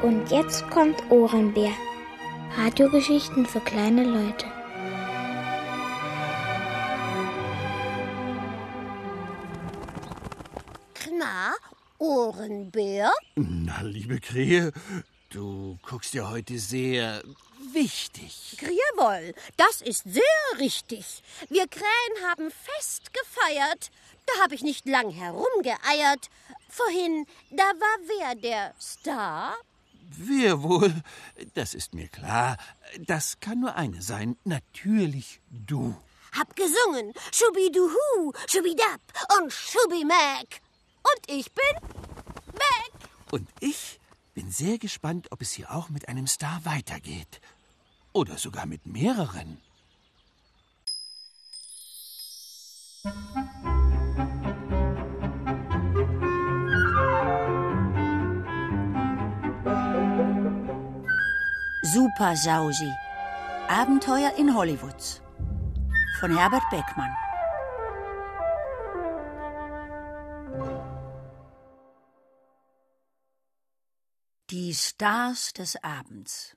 Und jetzt kommt Ohrenbär. Radiogeschichten für kleine Leute. Na, Ohrenbär? Na, liebe Krähe, du guckst ja heute sehr wichtig. Jawohl, das ist sehr richtig. Wir Krähen haben Fest gefeiert. Da habe ich nicht lang herumgeeiert. Vorhin, da war wer der Star? Wer wohl? Das ist mir klar. Das kann nur eine sein. Natürlich du. Hab gesungen. Schubiduhu, Schubidab und Schubimac. Und ich bin weg. Und ich bin sehr gespannt, ob es hier auch mit einem Star weitergeht. Oder sogar mit mehreren. Super Sausi. Abenteuer in Hollywood von Herbert Beckmann. Die Stars des Abends.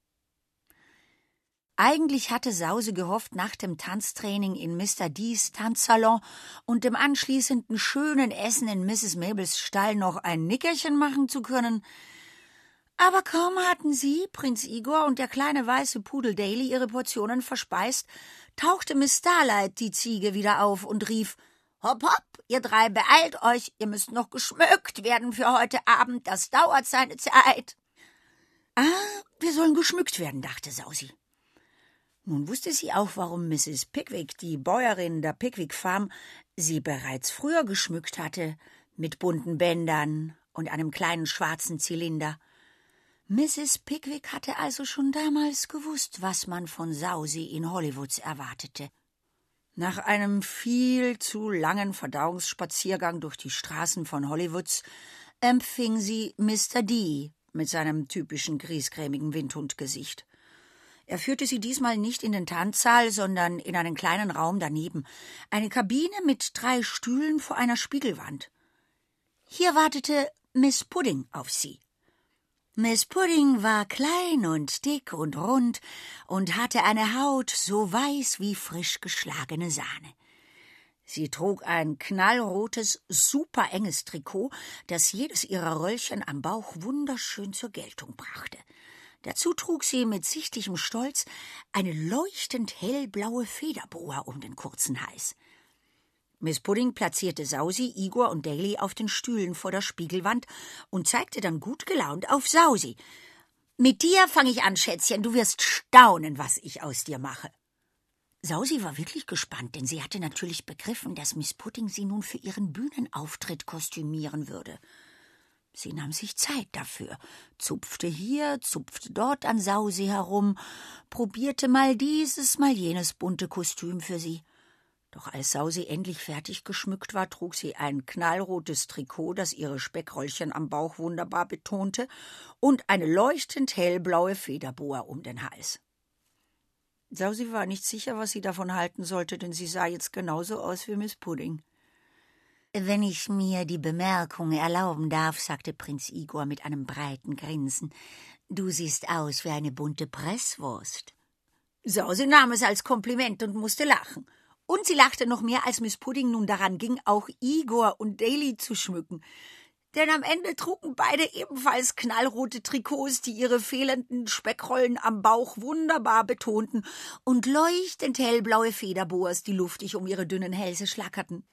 Eigentlich hatte Sausi gehofft, nach dem Tanztraining in Mr. D's Tanzsalon und dem anschließenden schönen Essen in Mrs. Mabels Stall noch ein Nickerchen machen zu können. Aber kaum hatten sie, Prinz Igor und der kleine weiße Pudel Daily, ihre Portionen verspeist, tauchte Miss Starlight, die Ziege, wieder auf und rief: »Hopp, hopp, ihr drei, beeilt euch, ihr müsst noch geschmückt werden für heute Abend, das dauert seine Zeit.« »Ah, wir sollen geschmückt werden«, dachte Sausi. Nun wusste sie auch, warum Mrs. Pickwick, die Bäuerin der Pickwick Farm, sie bereits früher geschmückt hatte, mit bunten Bändern und einem kleinen schwarzen Zylinder. Mrs. Pickwick hatte also schon damals gewusst, was man von Sausi in Hollywoods erwartete. Nach einem viel zu langen Verdauungsspaziergang durch die Straßen von Hollywoods empfing sie Mr. D. mit seinem typischen griesgrämigen Windhundgesicht. Er führte sie diesmal nicht in den Tanzsaal, sondern in einen kleinen Raum daneben, eine Kabine mit 3 Stühlen vor einer Spiegelwand. Hier wartete Miss Pudding auf sie. Miss Pudding war klein und dick und rund und hatte eine Haut so weiß wie frisch geschlagene Sahne. Sie trug ein knallrotes, super enges Trikot, das jedes ihrer Röllchen am Bauch wunderschön zur Geltung brachte. Dazu trug sie mit sichtlichem Stolz eine leuchtend hellblaue Federboa um den kurzen Hals. Miss Pudding platzierte Sausi, Igor und Daily auf den Stühlen vor der Spiegelwand und zeigte dann gut gelaunt auf Sausi. »Mit dir fange ich an, Schätzchen, du wirst staunen, was ich aus dir mache.« Sausi war wirklich gespannt, denn sie hatte natürlich begriffen, dass Miss Pudding sie nun für ihren Bühnenauftritt kostümieren würde. Sie nahm sich Zeit dafür, zupfte hier, zupfte dort an Sausi herum, probierte mal dieses, mal jenes bunte Kostüm für sie. Doch als Sausi endlich fertig geschmückt war, trug sie ein knallrotes Trikot, das ihre Speckröllchen am Bauch wunderbar betonte, und eine leuchtend hellblaue Federboa um den Hals. Sausi war nicht sicher, was sie davon halten sollte, denn sie sah jetzt genauso aus wie Miss Pudding. »Wenn ich mir die Bemerkung erlauben darf«, sagte Prinz Igor mit einem breiten Grinsen, »du siehst aus wie eine bunte Presswurst.« Sausi nahm es als Kompliment und musste lachen. Und sie lachte noch mehr, als Miss Pudding nun daran ging, auch Igor und Daily zu schmücken. Denn am Ende trugen beide ebenfalls knallrote Trikots, die ihre fehlenden Speckrollen am Bauch wunderbar betonten, und leuchtend hellblaue Federboas, die luftig um ihre dünnen Hälse schlackerten.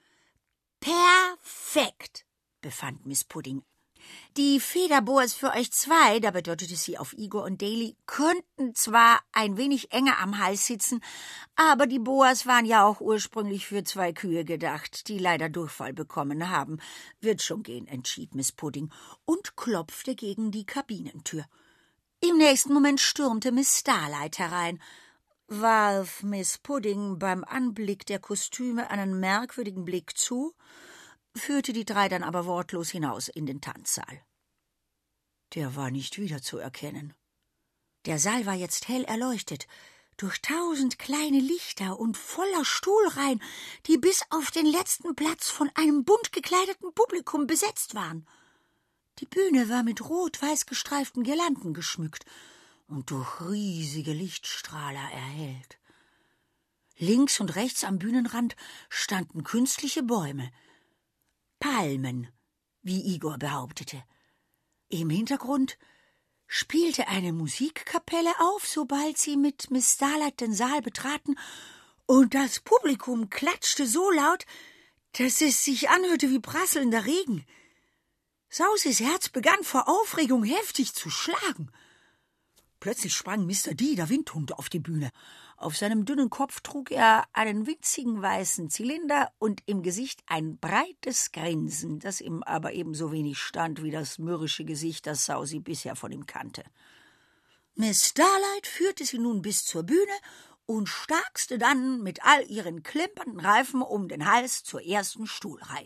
»Perfekt«, befand Miss Pudding. »Die Federboas für euch zwei«, da bedeutete sie auf Igor und Daily, »könnten zwar ein wenig enger am Hals sitzen, aber die Boas waren ja auch ursprünglich für 2 Kühe gedacht, die leider Durchfall bekommen haben. Wird schon gehen«, entschied Miss Pudding und klopfte gegen die Kabinentür. Im nächsten Moment stürmte Miss Starlight herein, warf Miss Pudding beim Anblick der Kostüme einen merkwürdigen Blick zu, führte die 3 dann aber wortlos hinaus in den Tanzsaal. Der war nicht wiederzuerkennen. Der Saal war jetzt hell erleuchtet, durch 1000 kleine Lichter und voller Stuhlreihen, die bis auf den letzten Platz von einem bunt gekleideten Publikum besetzt waren. Die Bühne war mit rot-weiß gestreiften Girlanden geschmückt und durch riesige Lichtstrahler erhellt. Links und rechts am Bühnenrand standen künstliche Bäume. Palmen, wie Igor behauptete. Im Hintergrund spielte eine Musikkapelle auf, sobald sie mit Miss Starlight den Saal betraten, und das Publikum klatschte so laut, dass es sich anhörte wie prasselnder Regen. Sausis Herz begann vor Aufregung heftig zu schlagen. Plötzlich sprang Mr. D., der Windhund, auf die Bühne. Auf seinem dünnen Kopf trug er einen winzigen weißen Zylinder und im Gesicht ein breites Grinsen, das ihm aber ebenso wenig stand wie das mürrische Gesicht, das Sausi bisher von ihm kannte. Miss Starlight führte sie nun bis zur Bühne und starkste dann mit all ihren klimpernden Reifen um den Hals zur ersten Stuhlreihe.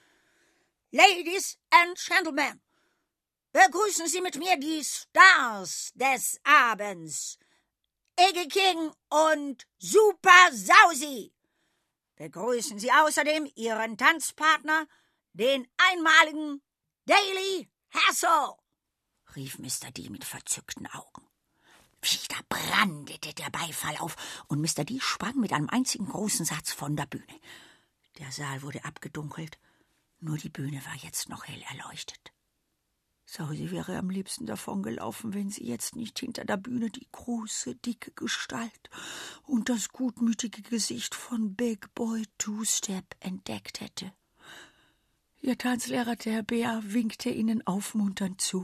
»Ladies and Gentlemen, begrüßen Sie mit mir die Stars des Abends, Iggy King und Super Sausi. Begrüßen Sie außerdem Ihren Tanzpartner, den einmaligen Daily Hassel«, rief Mr. D. mit verzückten Augen. Wieder brandete der Beifall auf, und Mr. D. sprang mit einem einzigen großen Satz von der Bühne. Der Saal wurde abgedunkelt, nur die Bühne war jetzt noch hell erleuchtet. Sausi wäre am liebsten davongelaufen, wenn sie jetzt nicht hinter der Bühne die große, dicke Gestalt und das gutmütige Gesicht von Big Boy Two-Step entdeckt hätte. Ihr Tanzlehrer, der Bär, winkte ihnen aufmunternd zu.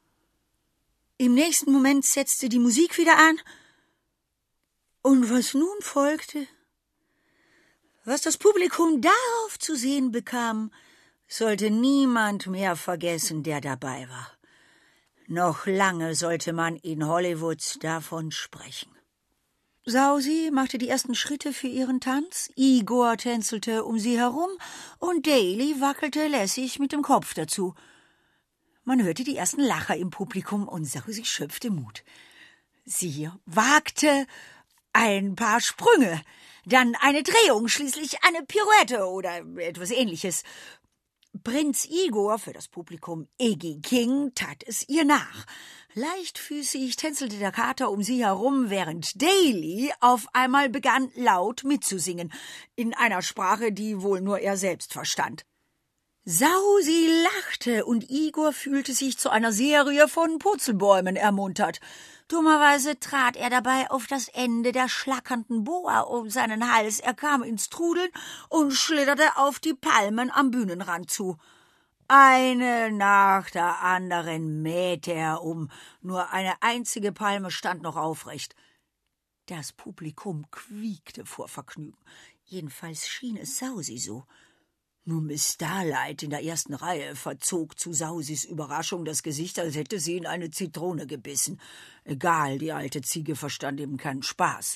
Im nächsten Moment setzte die Musik wieder an, und was nun folgte, was das Publikum darauf zu sehen bekam, sollte niemand mehr vergessen, der dabei war. Noch lange sollte man in Hollywood davon sprechen. Sausi machte die ersten Schritte für ihren Tanz, Igor tänzelte um sie herum und Daly wackelte lässig mit dem Kopf dazu. Man hörte die ersten Lacher im Publikum und Sausi schöpfte Mut. Sie wagte ein paar Sprünge, dann eine Drehung, schließlich eine Pirouette oder etwas Ähnliches. Prinz Igor, für das Publikum Iggy King, tat es ihr nach. Leichtfüßig tänzelte der Kater um sie herum, während Daly auf einmal begann, laut mitzusingen, in einer Sprache, die wohl nur er selbst verstand. Sausi lachte, und Igor fühlte sich zu einer Serie von Purzelbäumen ermuntert. Dummerweise trat er dabei auf das Ende der schlackernden Boa um seinen Hals. Er kam ins Trudeln und schlitterte auf die Palmen am Bühnenrand zu. Eine nach der anderen mähte er um. Nur eine einzige Palme stand noch aufrecht. Das Publikum quiekte vor Vergnügen. Jedenfalls schien es Sausi so. Nur Miss Starlight in der ersten Reihe verzog zu Sausis Überraschung das Gesicht, als hätte sie in eine Zitrone gebissen. Egal, die alte Ziege verstand eben keinen Spaß.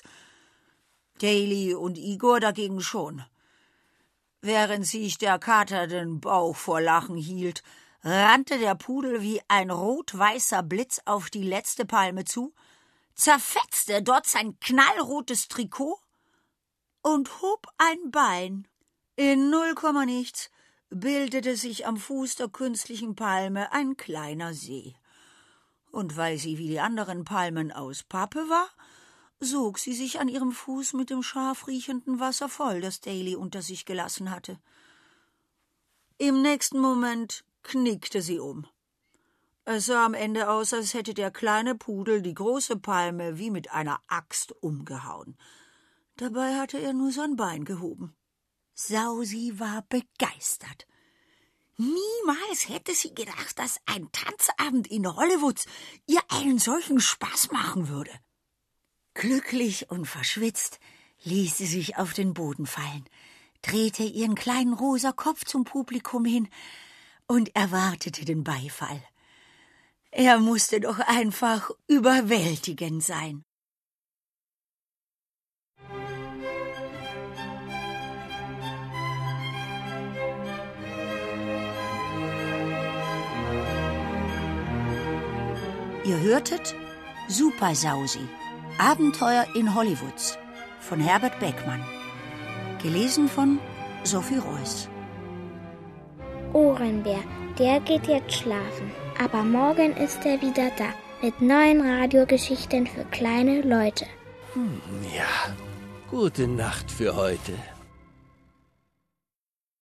Daly und Igor dagegen schon. Während sich der Kater den Bauch vor Lachen hielt, rannte der Pudel wie ein rot-weißer Blitz auf die letzte Palme zu, zerfetzte dort sein knallrotes Trikot und hob ein Bein. In 0, nichts bildete sich am Fuß der künstlichen Palme ein kleiner See. Und weil sie wie die anderen Palmen aus Pappe war, sog sie sich an ihrem Fuß mit dem scharf riechenden Wasser voll, das Daly unter sich gelassen hatte. Im nächsten Moment knickte sie um. Es sah am Ende aus, als hätte der kleine Pudel die große Palme wie mit einer Axt umgehauen. Dabei hatte er nur sein Bein gehoben. Sausi war begeistert. Niemals hätte sie gedacht, dass ein Tanzabend in Hollywood ihr einen solchen Spaß machen würde. Glücklich und verschwitzt ließ sie sich auf den Boden fallen, drehte ihren kleinen rosa Kopf zum Publikum hin und erwartete den Beifall. Er musste doch einfach überwältigend sein. Ihr hörtet Super Sausi, Abenteuer in Hollywood von Herbert Beckmann. Gelesen von Sophie Reuss. Ohrenbär. Der geht jetzt schlafen. Aber morgen ist er wieder da. Mit neuen Radiogeschichten für kleine Leute. Ja, gute Nacht für heute.